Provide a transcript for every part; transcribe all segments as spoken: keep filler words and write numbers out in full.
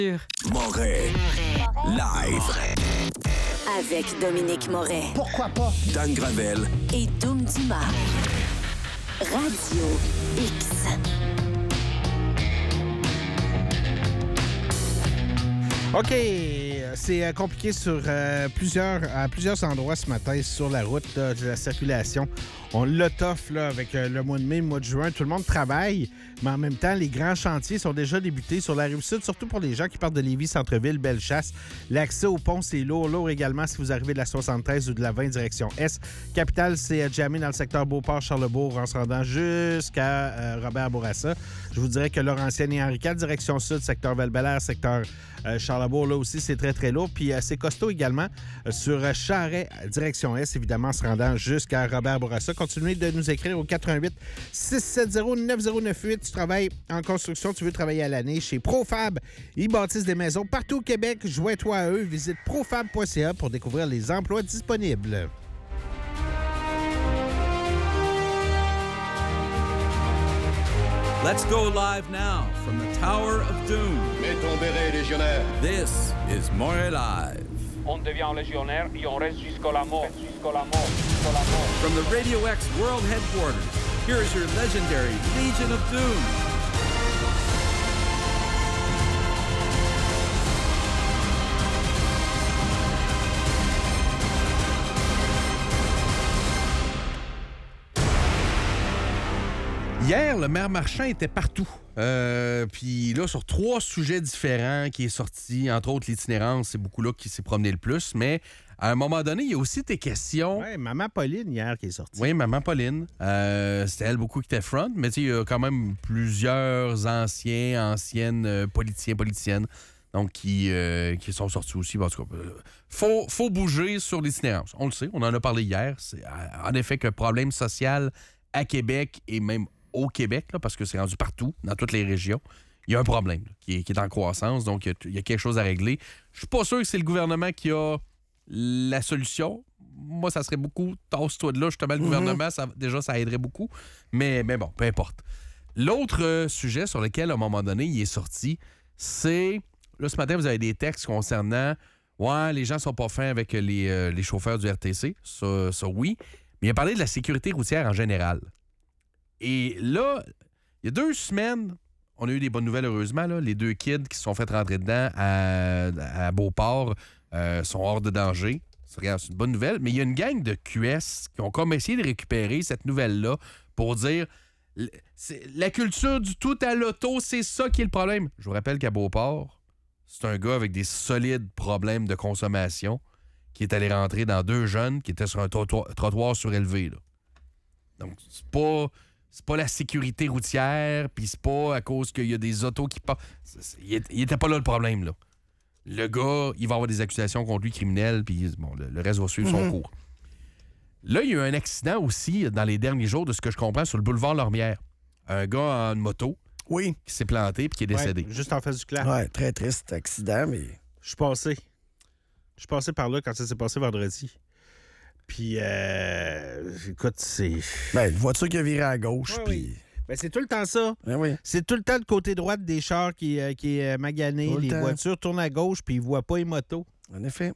Moret. Live. Avec Dominique Moret. Pourquoi pas? Dan Gravel. Et Doom Dumas. Radio X. OK, c'est compliqué sur euh, plusieurs, à plusieurs endroits ce matin sur la route là, de la circulation. On l'a tough là, avec euh, le mois de mai, le mois de juin. Tout le monde travaille, mais en même temps, les grands chantiers sont déjà débutés sur la Rive-Sud, surtout pour les gens qui partent de Lévis, Centre-Ville, Bellechasse. L'accès au pont, c'est lourd. Lourd également si vous arrivez de la soixante-treize ou de la vingt direction Est. Capitale, c'est euh, jammé dans le secteur Beauport-Charlesbourg en se rendant jusqu'à euh, Robert-Bourassa. Je vous dirais que Laurentienne et Henri quatre, direction Sud, secteur Val-Bélair, secteur euh, Charlesbourg, là aussi, c'est très, très lourd. Puis euh, c'est costaud également euh, sur euh, Charest, direction Est, évidemment, en se rendant jusqu'à Robert-Bourassa. Continuez de nous écrire au quatre un huit, six sept zéro, neuf zéro neuf huit. Tu travailles en construction, tu veux travailler à l'année chez Profab. Ils bâtissent des maisons partout au Québec. Joins-toi à eux. Visite profab point c a pour découvrir les emplois disponibles. Let's go live now from the Tower of Doom. Mets ton béret, légionnaire. This is Moret Live. On devient légionnaire et on reste jusqu'à la mort, jusqu'à la mort, jusqu'à la mort. From the Radio X World Headquarters, here is your legendary Legion of Doom. Hier, le maire Marchand était partout. Euh, Puis là, sur trois sujets différents qui est sorti, entre autres l'itinérance, c'est beaucoup là qui s'est promené le plus. Mais à un moment donné, il y a aussi tes questions. Oui, Maman Pauline hier qui est sortie. Oui, Maman Pauline. Euh, c'était elle beaucoup qui était front, mais il y a quand même plusieurs anciens, anciennes euh, politiciens, politiciennes, donc qui, euh, qui sont sortis aussi. En tout cas, euh, faut, faut bouger sur l'itinérance. On le sait, on en a parlé hier. C'est en effet qu'un problème social à Québec et même au Québec, là, parce que c'est rendu partout, dans toutes les régions, il y a un problème là, qui, est, qui est en croissance, donc il y, y a quelque chose à régler. Je suis pas sûr que c'est le gouvernement qui a la solution. Moi, ça serait beaucoup, tasse-toi de là, justement, le mm-hmm. gouvernement, ça, déjà, ça aiderait beaucoup, mais, mais bon, peu importe. L'autre euh, sujet sur lequel, à un moment donné, il est sorti, c'est, là, ce matin, vous avez des textes concernant, ouais, les gens sont pas fins avec les, euh, les chauffeurs du R T C, ça, ça oui, mais il a parlé de la sécurité routière en général. Et là, il y a deux semaines, on a eu des bonnes nouvelles, heureusement. Là. Les deux kids qui se sont fait rentrer dedans à, à Beauport euh, sont hors de danger. C'est une bonne nouvelle. Mais il y a une gang de Q S qui ont comme essayé de récupérer cette nouvelle-là pour dire c'est, la culture du tout à l'auto, c'est ça qui est le problème. Je vous rappelle qu'à Beauport, c'est un gars avec des solides problèmes de consommation qui est allé rentrer dans deux jeunes qui étaient sur un trottoir, trottoir surélevé. Là. Donc, c'est pas... C'est pas la sécurité routière, puis c'est pas à cause qu'il y a des autos qui passent. Il était pas là le problème, là. Le gars, il va avoir des accusations contre lui criminelles, puis bon, le, le reste va suivre mm-hmm. son cours. Là, il y a eu un accident aussi dans les derniers jours, de ce que je comprends, sur le boulevard Lormière. Un gars en moto oui. qui s'est planté puis qui est décédé. Ouais, juste en face du clair. Ouais, très triste accident, mais... Je suis passé. Je suis passé par là quand ça s'est passé vendredi. Puis, euh, écoute, c'est... Ben, une voiture qui a viré à gauche, ouais, puis... Oui. Ben, c'est tout le temps ça. Ben oui. C'est tout le temps le côté droit des chars qui, euh, qui est magané. Les temps. Voitures tournent à gauche, puis ils voient pas les motos. En effet.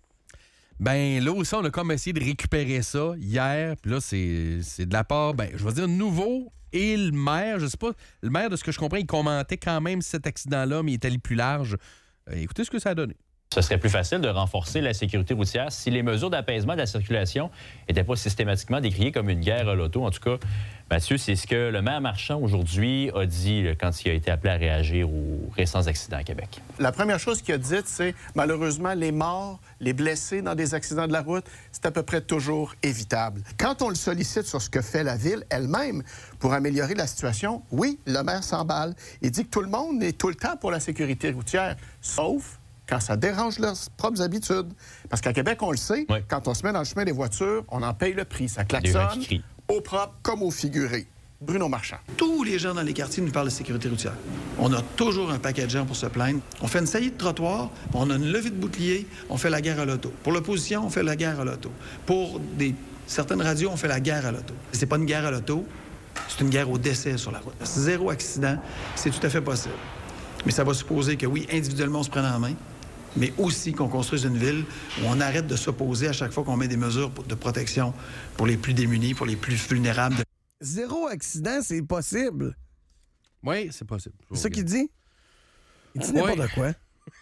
Ben, là aussi, on a comme essayé de récupérer ça hier. Puis là, c'est, c'est de la part, ben, je vais dire, nouveau. Et le maire, je sais pas, le maire, de ce que je comprends, il commentait quand même cet accident-là, mais il est allé plus large. Euh, écoutez ce que ça a donné. Ce serait plus facile de renforcer la sécurité routière si les mesures d'apaisement de la circulation n'étaient pas systématiquement décriées comme une guerre à l'auto. En tout cas, Mathieu, c'est ce que le maire Marchand aujourd'hui a dit quand il a été appelé à réagir aux récents accidents à Québec. La première chose qu'il a dite, c'est malheureusement les morts, les blessés dans des accidents de la route, c'est à peu près toujours évitable. Quand on le sollicite sur ce que fait la ville elle-même pour améliorer la situation, oui, le maire s'emballe. Il dit que tout le monde est tout le temps pour la sécurité routière, sauf quand ça dérange leurs propres habitudes. Parce qu'à Québec, on le sait, oui. Quand on se met dans le chemin des voitures, on en paye le prix. Ça klaxonne, au propre comme au figuré. Bruno Marchand. Tous les gens dans les quartiers nous parlent de sécurité routière. On a toujours un paquet de gens pour se plaindre. On fait une saillie de trottoir, on a une levée de bouclier, on fait la guerre à l'auto. Pour l'opposition, on fait la guerre à l'auto. Pour des, certaines radios, on fait la guerre à l'auto. C'est pas une guerre à l'auto, c'est une guerre au décès sur la route. Zéro accident, c'est tout à fait possible. Mais ça va supposer que, oui, individuellement, on se prenne en main, mais aussi qu'on construise une ville où on arrête de s'opposer à chaque fois qu'on met des mesures de protection pour les plus démunis, pour les plus vulnérables. Zéro accident, c'est possible. Oui, c'est possible. C'est ça qu'il dit? Il dit n'importe Oui. quoi.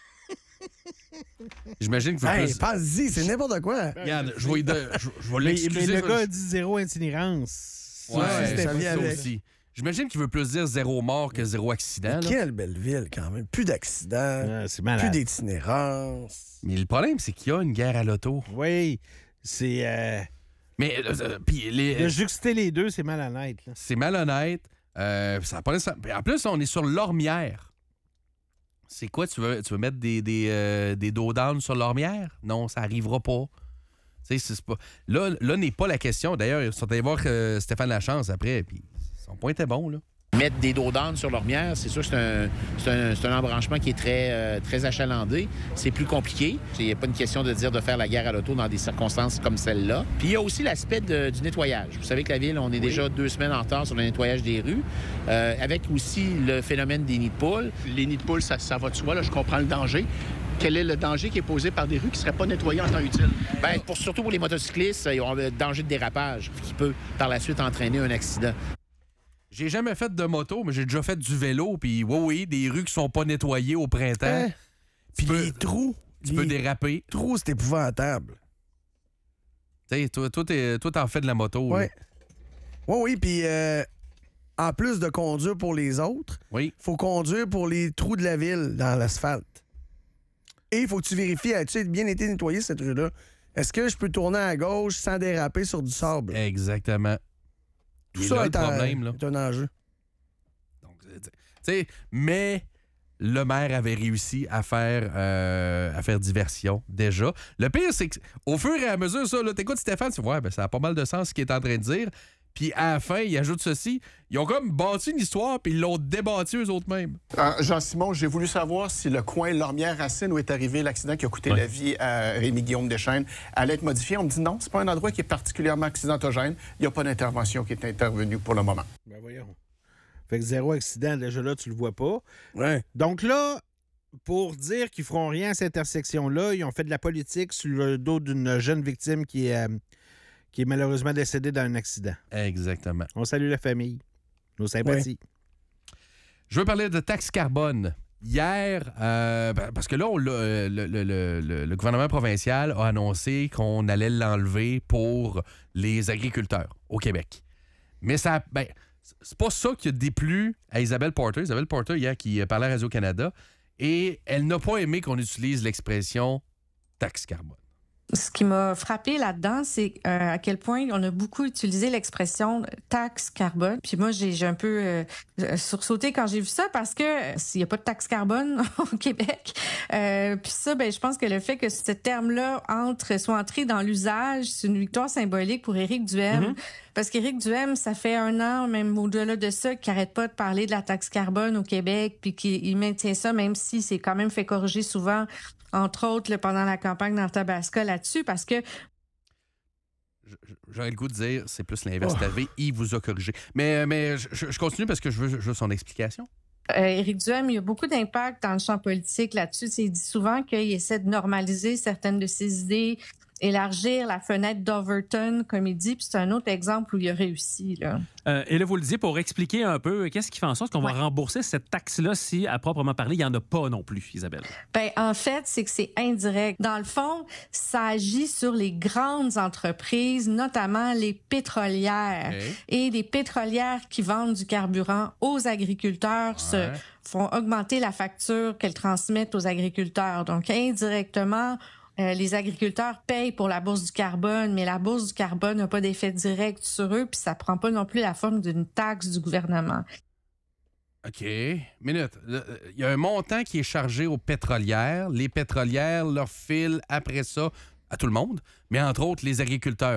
J'imagine que vous Hey, plus... passe-y, c'est n'importe quoi. Regarde, je vais, de- je, je vais Mais, l'excuser. mais le ça, gars je- a dit zéro itinérance. Ouais, Ça, c'était ça pas vient ça avec. aussi. J'imagine qu'il veut plus dire zéro mort que zéro accident. là. Quelle belle ville, quand même. Plus d'accidents, Ah, c'est plus malade. d'itinérance. Mais le problème, c'est qu'il y a une guerre à l'auto. Oui, c'est... Euh, Mais euh, euh, puis les- de juxter les deux, c'est malhonnête. Là. c'est malhonnête. Euh, ça a pas nécessaire- puis en plus, on est sur l'ormière. C'est quoi? Tu veux, tu veux mettre des, des, euh, des dos down sur l'ormière? Non, ça arrivera pas. Tu sais, c'est pas... Là, là n'est pas la question. D'ailleurs, ils sont allés voir euh, Stéphane Lachance après, puis son point était bon, là. Mettre des dos d'âne sur l'ormière, c'est sûr que c'est un, c'est un, c'est un embranchement qui est très, euh, très achalandé. C'est plus compliqué. Il n'y a pas une question de dire de faire la guerre à l'auto dans des circonstances comme celle-là. Puis il y a aussi l'aspect de- du nettoyage. Vous savez que la Ville, on est déjà deux semaines en retard sur le nettoyage des rues, euh, avec aussi le phénomène des nids de poules. Les nids de poules, ça, ça va de soi, là, je comprends le danger. Quel est le danger qui est posé par des rues qui ne seraient pas nettoyées en temps utile? Bien, pour, surtout pour les motocyclistes, ils ont un danger de dérapage qui peut par la suite entraîner un accident. J'ai jamais fait de moto, mais j'ai déjà fait du vélo, puis oui, oui, des rues qui sont pas nettoyées au printemps. Hein? Puis peux- les trous. Tu les peux déraper. trous, c'est épouvantable. Tu sais, toi, toi, t'es- toi, t'en fais de la moto. Oui. là. Oui, oui, puis euh, en plus de conduire pour les autres, Oui. faut conduire pour les trous de la ville dans l'asphalte. Et il faut que tu vérifies, as-tu bien été nettoyé cette rue-là? Est-ce que je peux tourner à gauche sans déraper sur du sable? Exactement. Tout Il est ça là, est, le un- problème, là. est un enjeu. Donc, euh, tu sais, mais le maire avait réussi à faire, euh, à faire diversion déjà. Le pire, c'est qu'au fur et à mesure, ça, là, t'écoutes Stéphane, tu vois, ouais, ben, ça a pas mal de sens ce qu'il est en train de dire. Puis à la fin, il ajoute ceci. Ils ont comme bâti une histoire, puis ils l'ont débattu eux-mêmes. Euh, Jean-Simon, j'ai voulu savoir si le coin Lormière-Racine où est arrivé l'accident qui a coûté Ouais. la vie à Rémi-Guillaume Deschênes allait être modifié. On me dit non, c'est pas un endroit qui est particulièrement accidentogène. Il n'y a pas d'intervention qui est intervenue pour le moment. Ben voyons. Fait que zéro accident, déjà là, tu le vois pas. Ouais. Donc là, pour dire qu'ils feront rien à cette intersection-là, ils ont fait de la politique sur le dos d'une jeune victime qui est, euh, qui est malheureusement décédée dans un accident. Exactement. On salue la famille. Nos sympathies. Je veux parler de taxe carbone. Hier, euh, ben, parce que là, on l'a, euh, le, le- le- le- le gouvernement provincial a annoncé qu'on allait l'enlever pour les agriculteurs au Québec. Mais ça, ben, c'est pas ça qui a déplu à Isabelle Porter. Isabelle Porter, hier, qui parlait à Radio-Canada, et elle n'a pas aimé qu'on utilise l'expression taxe carbone. Ce qui m'a frappé là-dedans, c'est euh, à quel point on a beaucoup utilisé l'expression taxe carbone. Puis moi, j'ai, j'ai un peu euh, sursauté quand j'ai vu ça parce que euh, s'il n'y a pas de taxe carbone au Québec, euh, puis ça, ben je pense que le fait que ce terme-là entre soit entré dans l'usage, c'est une victoire symbolique pour Éric Duhaime. Mm-hmm. Parce qu'Éric Duhaime, ça fait un an, même au-delà de ça, qu'il n'arrête pas de parler de la taxe carbone au Québec, puis qu'il il maintient ça, même si c'est quand même fait corriger souvent, entre autres, là, pendant la campagne d'Arthabasca là-dessus, parce que J'aurais le goût de dire, c'est plus l'inverse. Oh. C'est arrivé, il vous a corrigé. Mais, mais je, je continue parce que je veux, je veux son explication. Euh, Éric Duhaime, il y a beaucoup d'impact dans le champ politique là-dessus. Il dit souvent qu'il essaie de normaliser certaines de ses idées, élargir la fenêtre d'Overton, comme il dit, puis c'est un autre exemple où il a réussi, là. Euh, et là, vous le disiez, pour expliquer un peu, qu'est-ce qui fait en sorte qu'on Ouais. va rembourser cette taxe-là si, à proprement parler, il n'y en a pas non plus, Isabelle? Ben, en fait, c'est que c'est indirect. Dans le fond, ça agit sur les grandes entreprises, notamment les pétrolières. Okay. Et les pétrolières qui vendent du carburant aux agriculteurs se font augmenter la facture qu'elles transmettent aux agriculteurs. Donc, indirectement, Euh, les agriculteurs payent pour la bourse du carbone, mais la bourse du carbone n'a pas d'effet direct sur eux, puis ça prend pas non plus la forme d'une taxe du gouvernement. OK. Minute. Il y a un montant qui est chargé aux pétrolières. Les pétrolières leur filent après ça à tout le monde, mais entre autres les agriculteurs.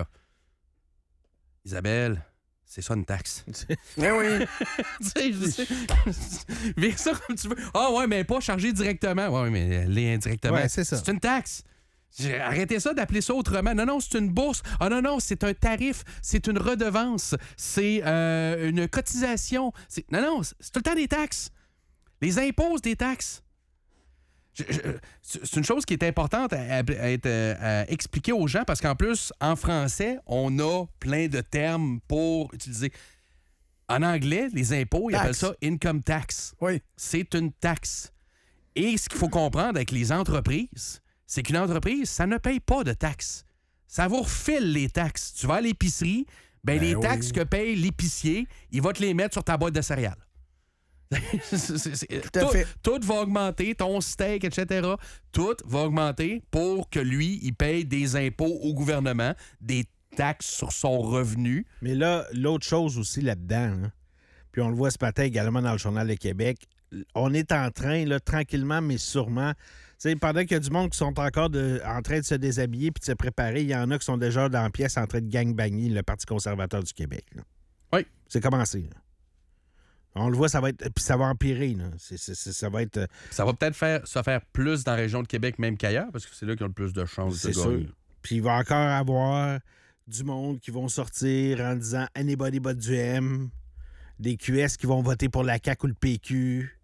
Isabelle, c'est ça une taxe. Mais oui. Tu sais, je sais. Vire ça comme tu veux. Ah ouais, mais pas chargé directement. Oui, mais elle est indirectement. Ouais, c'est ça. C'est une taxe. J'ai- Arrêtez ça d'appeler ça autrement. Non, non, c'est une bourse. Ah non, non, c'est un tarif. C'est une redevance. C'est euh, une cotisation. C'est... Non, non, c'est tout le temps des taxes. Les impôts, des taxes. Je, je, c'est une chose qui est importante à, à, à, être, à expliquer aux gens parce qu'en plus, en français, on a plein de termes pour utiliser. En anglais, les impôts, ils Tax. appellent ça income tax. Oui. C'est une taxe. Et ce qu'il faut comprendre avec les entreprises, c'est qu'une entreprise, ça ne paye pas de taxes. Ça vous refile les taxes. Tu vas à l'épicerie, ben, Ben les oui. taxes que paye l'épicier, il va te les mettre sur ta boîte de céréales. c'est, c'est, c'est, Tout à tout, fait. tout va augmenter, ton steak, et cetera. Tout va augmenter pour que lui, il paye des impôts au gouvernement, des taxes sur son revenu. Mais là, l'autre chose aussi là-dedans, là, puis on le voit ce matin également dans le Journal de Québec, on est en train, là, tranquillement, mais sûrement, tu sais, pendant qu'il y a du monde qui sont encore de, en train de se déshabiller puis de se préparer, il y en a qui sont déjà dans la pièce en train de gangbanger le Parti conservateur du Québec. Là. Oui. C'est commencé. Là. On le voit, ça va être. Puis ça va empirer. Là. C'est, c'est, c'est, ça va être. Ça va peut-être faire, se faire plus dans la région de Québec même qu'ailleurs, parce que c'est là qu'ils ont le plus de chances C'est de gagner. sûr. Puis il va encore avoir du monde qui vont sortir en disant anybody but du M, des Q S qui vont voter pour la C A Q ou le P Q.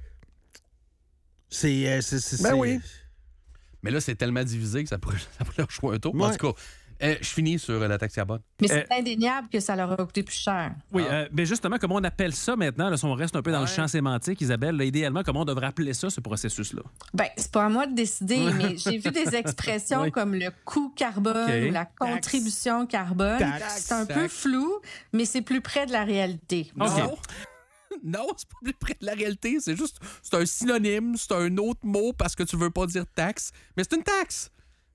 C'est. Euh, c'est, c'est Ben c'est... oui. Mais là, c'est tellement divisé que ça pourrait, ça pourrait leur jouer un tour. Ouais. En tout cas, euh, je finis sur euh, la taxe carbone. Mais c'est Euh, indéniable que ça leur a coûté plus cher. Oui, euh, mais justement, comment on appelle ça maintenant? Là, si on reste un peu dans le champ sémantique, Isabelle, là, idéalement, comment on devrait appeler ça, ce processus-là? Ben, c'est pas à moi de décider, mais j'ai vu des expressions Oui. comme le coût carbone OK. ou la contribution carbone. Taxe. C'est un peu Taxe. flou, mais c'est plus près de la réalité. Non. Non, c'est pas plus près de la réalité. C'est juste, c'est un synonyme, c'est un autre mot parce que tu veux pas dire taxe, mais c'est une taxe.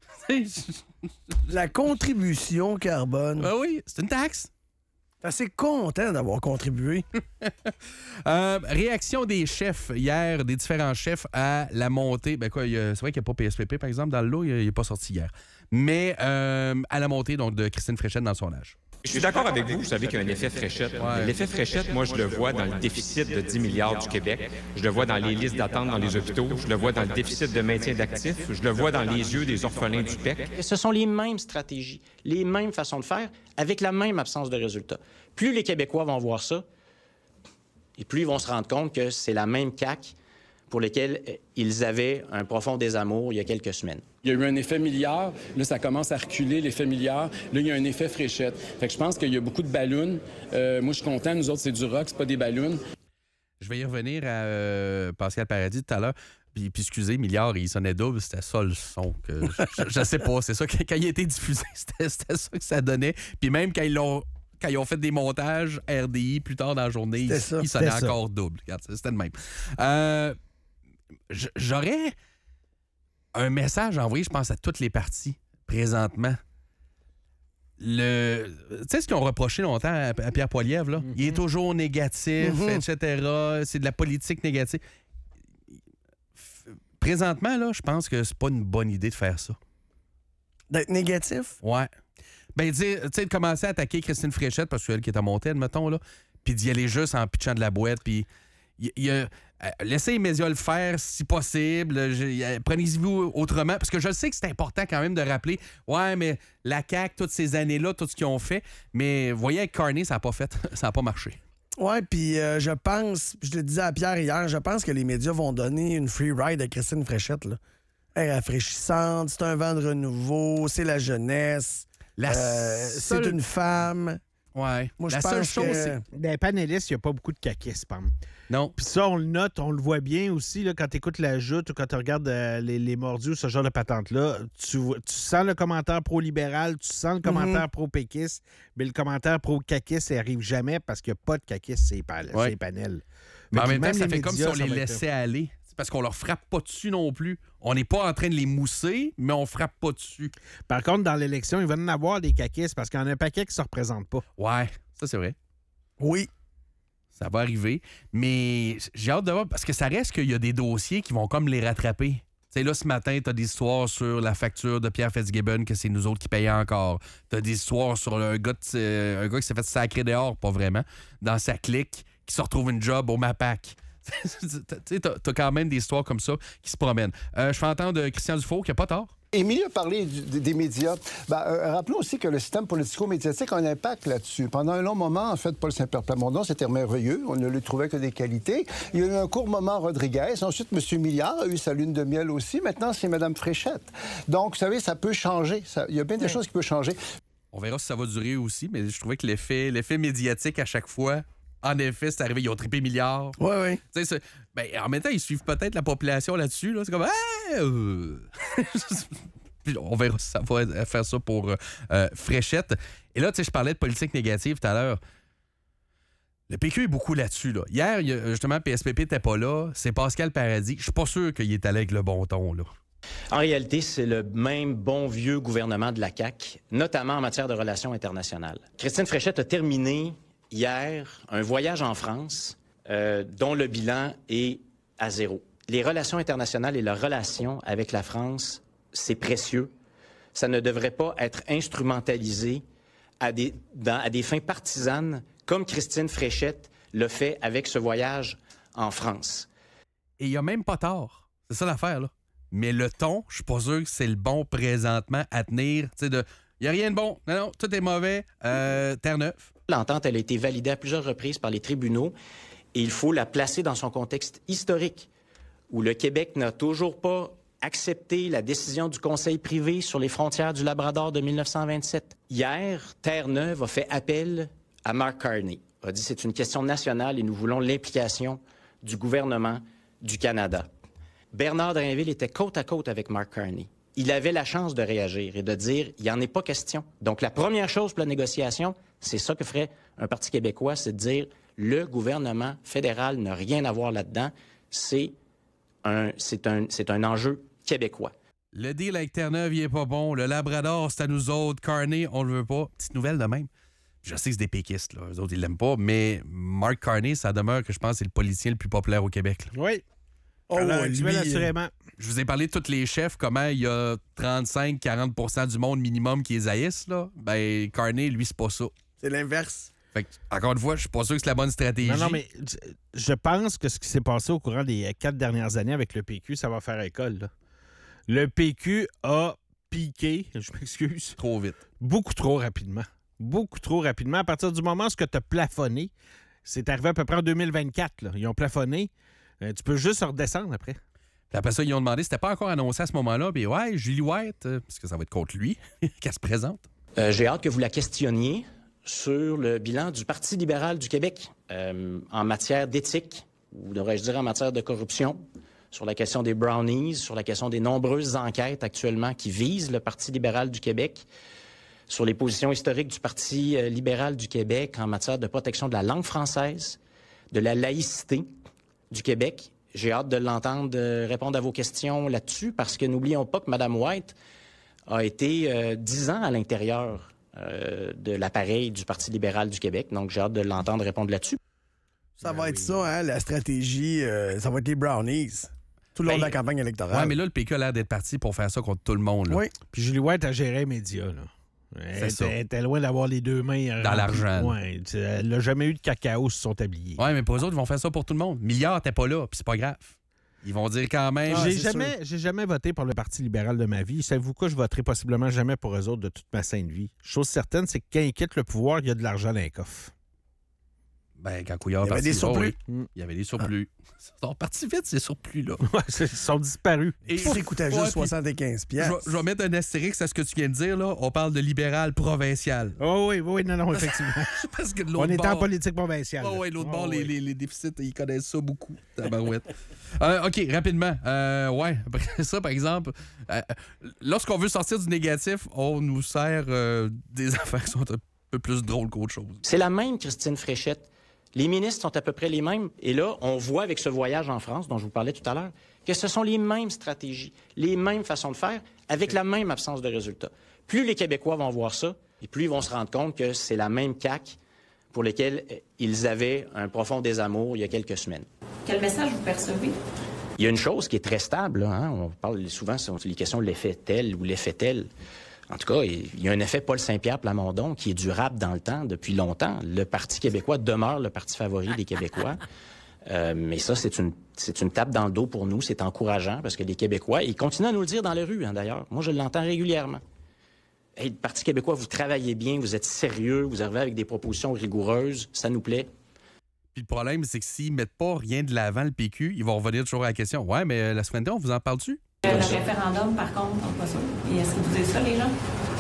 La contribution carbone. Ben oui, c'est une taxe. Je suis assez content d'avoir contribué. Euh, réaction des chefs hier, des différents chefs à la montée. Ben quoi, il y a- c'est vrai qu'il n'y a pas P S P P, par exemple, dans le lot, il n'est pas sorti hier. Mais euh, à la montée donc, de Christine Fréchette dans son âge. Je suis d'accord avec vous, vous savez qu'il y a un effet Fréchette. Ouais. L'effet Fréchette, moi, je le vois dans le déficit de dix milliards du Québec. Je le vois dans les listes d'attente dans les hôpitaux. Je le vois dans le déficit de maintien d'actifs. Je le vois dans les yeux des orphelins du P E C. Et ce sont les mêmes stratégies, les mêmes façons de faire, avec la même absence de résultats. Plus les Québécois vont voir ça, et plus ils vont se rendre compte que c'est la même C A Q pour laquelle ils avaient un profond désamour il y a quelques semaines. Il y a eu un effet milliard. Là, ça commence à reculer, l'effet milliard. Là, il y a un effet Fréchette. Fait que je pense qu'il y a beaucoup de ballons. Euh, moi, je suis content. Nous autres, c'est du rock, c'est pas des ballons. Je vais y revenir à euh, Pascal Paradis tout à l'heure. Puis, puis excusez, milliard, il sonnait double, c'était ça le son. Que je, je sais pas, c'est ça. que- Quand il a été diffusé, c'était, c'était ça que ça donnait. Puis même quand ils l'ont. Quand ils ont fait des montages R D I plus tard dans la journée, il, C'était ça. il sonnait C'était ça. encore double. Regarde, c'était le même. Euh, j- j'aurais un message envoyé, je pense, à toutes les parties présentement. Le... Tu sais ce qu'ils ont reproché longtemps à, à Pierre Poilievre, là? Il est toujours négatif, Mhm. et cetera. C'est de la politique négative. F- Présentement, là, je pense que c'est pas une bonne idée de faire ça. D'être négatif? Ouais. Ben, dire, tu sais, de commencer à attaquer Christine Fréchette, parce que c'est elle qui est à monter, admettons, là, puis d'y aller juste en pitchant de la boîte, puis il y, y a... euh, laissez les médias le faire si possible. Je- y a- Prenez-y-vous autrement. Parce que je sais que c'est important quand même de rappeler, ouais, mais la C A Q, toutes ces années-là, tout ce qu'ils ont fait, mais vous voyez, avec Carney, ça n'a pas fait, ça n'a pas marché. Ouais, puis euh, je pense, je le disais à Pierre hier, je pense que les médias vont donner une free ride à Christine Fréchette, là. Elle est rafraîchissante, c'est un vent de renouveau, c'est la jeunesse. La Euh, seule- C'est une femme. Ouais. Moi, je La pense seule chose, que... c'est que dans les panélistes, il n'y a pas beaucoup de caquistes, Pam. Non. Puis ça, on le note, on le voit bien aussi, là, quand tu écoutes la joute ou quand tu regardes euh, les, les mordus ou ce genre de patente-là. Tu, vois- tu sens le commentaire pro-libéral, tu sens le commentaire Mhm. pro-péquiste, mais le commentaire pro-caquiste, ça n'arrive jamais parce qu'il n'y a pas de caquistes sur les pa- sur Ouais. les panels. Mais en Fait que même temps, même ça les fait comme si médias, on ça les va être- laissait aller. C'est parce qu'on leur frappe pas dessus non plus. On n'est pas en train de les mousser, mais on frappe pas dessus. Par contre, dans l'élection, il va y en avoir des caquistes parce qu'il y en a un paquet qui ne se représentent pas. Ouais, ça c'est vrai. Oui. Ça va arriver. Mais j'ai hâte de voir parce que ça reste qu'il y a des dossiers qui vont comme les rattraper. Tu sais, là, ce matin, tu as des histoires sur la facture de Pierre Fitzgibbon, que c'est nous autres qui payons encore. Tu as des histoires sur un gars, de- euh, un gars qui s'est fait sacrer dehors, pas vraiment, dans sa clique, qui se retrouve une job au MAPAC. Tu sais, t'as t'as quand même des histoires comme ça qui se promènent. Euh, je fais entendre Christian Dufault qui n'a pas tort. Émilie a parlé du, des médias. Ben, euh, rappelons aussi que le système politico-médiatique a un impact là-dessus. Pendant un long moment, en fait, Paul Saint-Pierre Plamondon, c'était merveilleux. On ne lui trouvait que des qualités. Il y a eu un court moment Rodriguez. Ensuite, M. Milliard a eu sa lune de miel aussi. Maintenant, c'est Mme Fréchette. Donc, vous savez, ça peut changer. Ça, il y a bien des oui. choses qui peuvent changer. On verra si ça va durer aussi, mais je trouvais que l'effet, l'effet médiatique à chaque fois... En effet, c'est arrivé, ils ont trippé milliards. Oui, oui. Tu sais, ben, en même temps, ils suivent peut-être la population là-dessus. Là. C'est comme... Ah! Euh... On verra si ça va faire ça pour euh, Fréchette. Et là, tu sais, je parlais de politique négative tout à l'heure. Le P Q est beaucoup là-dessus. Là. Hier, justement, P S P P n'était pas là. C'est Pascal Paradis. Je suis pas sûr qu'il est allé avec le bon ton, là. En réalité, c'est le même bon vieux gouvernement de la C A Q, notamment en matière de relations internationales. Christine Fréchette a terminé hier un voyage en France euh, dont le bilan est à zéro. Les relations internationales et la relation avec la France, c'est précieux. Ça ne devrait pas être instrumentalisé à des, dans, à des fins partisanes comme Christine Fréchette le fait avec ce voyage en France. Et il n'y a même pas tort. C'est ça l'affaire, là. Mais le ton, je suis pas sûr que c'est le bon présentement à tenir. Tu sais, de... Il n'y a rien de bon. Non, non, tout est mauvais. Euh, Terre-Neuve. L'entente, elle a été validée à plusieurs reprises par les tribunaux et il faut la placer dans son contexte historique où le Québec n'a toujours pas accepté la décision du Conseil privé sur les frontières du Labrador de mille neuf cent vingt-sept. Hier, Terre-Neuve a fait appel à Mark Carney. Il a dit c'est une question nationale et nous voulons l'implication du gouvernement du Canada. Bernard Drainville était côte à côte avec Mark Carney. Il avait la chance de réagir et de dire il n'y en est pas question. Donc, la première chose pour la négociation, c'est ça que ferait un Parti québécois, c'est de dire le gouvernement fédéral n'a rien à voir là-dedans. C'est un, c'est un, c'est un enjeu québécois. Le deal avec Terre-Neuve, il est pas bon. Le Labrador, c'est à nous autres. Carney, on le veut pas. Petite nouvelle de même. Je sais que c'est des péquistes, là. Eux autres, ils l'aiment pas, mais Mark Carney, ça demeure que je pense que c'est le politicien le plus populaire au Québec. Là. Oui. Oh, Alors, lui, lui, assurément. Je vous ai parlé de tous les chefs, comment il y a trente-cinq à quarante pour cent du monde minimum qui les haïssent, là. Ben, Carney, lui, c'est pas ça. C'est l'inverse. Fait que, encore une fois, je suis pas sûr que c'est la bonne stratégie. Non, non, mais je pense que ce qui s'est passé au courant des quatre dernières années avec le P Q, ça va faire école, là. Le P Q a piqué, je m'excuse. Trop vite. Beaucoup trop rapidement. Beaucoup trop rapidement. À partir du moment où tu as plafonné, c'est arrivé à peu près en deux mille vingt-quatre, là. Ils ont plafonné. Euh, tu peux juste redescendre après. Puis après ça, ils ont demandé, c'était pas encore annoncé à ce moment-là, puis ouais, Julie White, euh, parce que ça va être contre lui, qu'elle se présente. Euh, j'ai hâte que vous la questionniez sur le bilan du Parti libéral du Québec euh, en matière d'éthique, ou devrais-je dire en matière de corruption, sur la question des brownies, sur la question des nombreuses enquêtes actuellement qui visent le Parti libéral du Québec, sur les positions historiques du Parti euh, libéral du Québec en matière de protection de la langue française, de la laïcité du Québec. J'ai hâte de l'entendre euh, répondre à vos questions là-dessus, parce que n'oublions pas que Mme White a été euh, dix ans à l'intérieur euh, de l'appareil du Parti libéral du Québec. Donc, j'ai hâte de l'entendre répondre là-dessus. Ça va être ça, hein, la stratégie. Euh, ça va être les brownies. Tout le long ben, de la campagne électorale. Oui, mais là, le P Q a l'air d'être parti pour faire ça contre tout le monde. Là. Oui. Puis Julie White a géré les médias, là. Elle était, elle était loin d'avoir les deux mains dans l'argent. Ouais, elle n'a jamais eu de cacao sur son tablier. Oui, mais pour eux autres, ils vont faire ça pour tout le monde. Milliard, t'es pas là, puis c'est pas grave. Ils vont dire quand même... Ah, j'ai, jamais, j'ai jamais voté pour le Parti libéral de ma vie. Savez-vous quoi? Je voterai possiblement jamais pour eux autres de toute ma sainte vie. Chose certaine, c'est que quand ils quittent le pouvoir, il y a de l'argent dans les coffres. Ben, quand Couillard il y avait des surplus. Oh, oui. Il y avait des surplus. Ah. Ils sont partis vite, ces surplus-là. Ouais, ils sont disparus. Et ça coûtait juste ouais, soixante-quinze piastres. Je, je vais mettre un astérix à ce que tu viens de dire, là. On parle de libéral provincial. Oh oui, oui, non, non, effectivement. Parce que de l'autre On bord, est en politique provinciale. Oh oui, l'autre oh, bord, oui. les, les, les déficits, ils connaissent ça beaucoup. Tabarouette. euh, OK, rapidement. Euh, ouais, après ça, par exemple, euh, lorsqu'on veut sortir du négatif, on nous sert euh, des affaires qui sont un peu plus drôles qu'autre chose. C'est la même Christine Fréchette. Les ministres sont à peu près les mêmes. Et là, on voit avec ce voyage en France, dont je vous parlais tout à l'heure, que ce sont les mêmes stratégies, les mêmes façons de faire, avec la même absence de résultats. Plus les Québécois vont voir ça, et plus ils vont se rendre compte que c'est la même C A Q pour laquelle ils avaient un profond désamour il y a quelques semaines. Quel message vous percevez? Il y a une chose qui est très stable. Là, hein? On parle souvent sur les questions de l'effet tel ou l'effet tel. En tout cas, il y a un effet Paul Saint-Pierre Plamondon qui est durable dans le temps, depuis longtemps. Le Parti québécois demeure le parti favori des Québécois. Euh, mais ça, c'est une, c'est une tape dans le dos pour nous. C'est encourageant parce que les Québécois, ils continuent à nous le dire dans les rues, hein, d'ailleurs. Moi, je l'entends régulièrement. Hey, le Parti québécois, vous travaillez bien, vous êtes sérieux, vous arrivez avec des propositions rigoureuses, ça nous plaît. Puis le problème, c'est que s'ils mettent pas rien de l'avant, le P Q, ils vont revenir toujours à la question. Ouais, mais la souveraineté, on vous en parle-tu? Le référendum, par contre, on pas ça. Et est-ce que vous dites ça, les gens?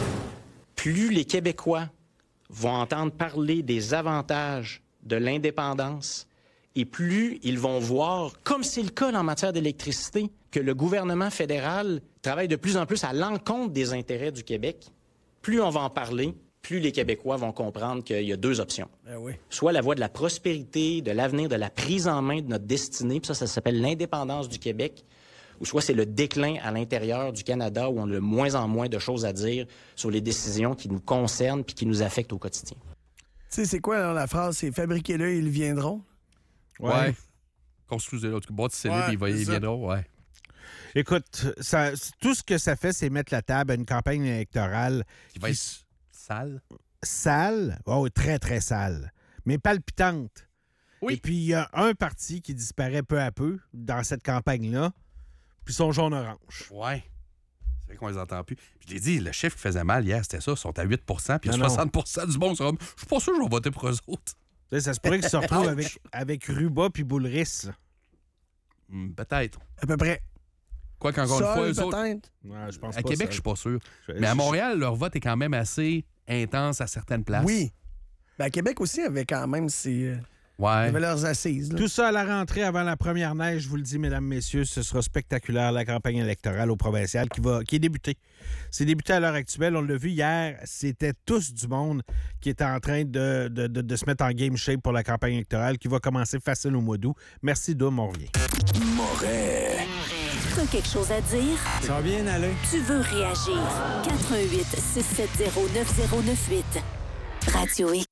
Plus les Québécois vont entendre parler des avantages de l'indépendance et plus ils vont voir, comme c'est le cas en matière d'électricité, que le gouvernement fédéral travaille de plus en plus à l'encontre des intérêts du Québec, plus on va en parler, plus les Québécois vont comprendre qu'il y a deux options. Ben oui. Soit la voie de la prospérité, de l'avenir, de la prise en main de notre destinée, puis ça, ça s'appelle l'indépendance du Québec, ou soit c'est le déclin à l'intérieur du Canada où on a de moins en moins de choses à dire sur les décisions qui nous concernent puis qui nous affectent au quotidien. Tu sais, c'est quoi alors, la phrase? C'est « fabriquez-le, ils viendront ». Ouais. Construisez-le. Bâtissez-le, Ouais, puis ils va- ils c'est ça. viendront. Ouais. Écoute, ça, tout ce que ça fait, c'est mettre la table à une campagne électorale qui va être sale. Sale, oh, très, très sale, mais palpitante. Oui. Et puis, il y a un parti qui disparaît peu à peu dans cette campagne-là, puis son jaune-orange. Ouais. C'est vrai qu'on les entend plus. Puis je l'ai dit, le chiffre qui faisait mal hier, c'était ça. Ils sont à huit pour cent, puis il y a Non, non. soixante pour cent du monde. Je suis pas sûr que je vais voter pour eux autres. Tu sais, ça se pourrait qu'ils se retrouvent avec, avec Ruba puis Boulris. là. Hmm, peut-être. À peu près. Quoi qu'encore une Seul, fois, eux autres. peut-être? Ouais, je pense À pas Québec, ça. je suis pas sûr. Je- Mais à je- Montréal, leur vote est quand même assez intense à certaines places. Oui. Ben, à Québec aussi avait quand même ses... euh, Ouais. Ils avaient leurs assises. là. Tout ça à la rentrée avant la première neige, je vous le dis, mesdames, messieurs, ce sera spectaculaire, la campagne électorale au provincial qui, va, qui est débutée. C'est débuté à l'heure actuelle. On l'a vu hier, c'était tous du monde qui était en train de, de, de, de se mettre en game shape pour la campagne électorale qui va commencer facile au mois d'août. Merci, Dom, on revient. Moret. T'as quelque chose à dire? Ça va bien aller. Tu veux réagir? quatre un huit, six sept zéro, neuf zéro neuf huit. Radio X.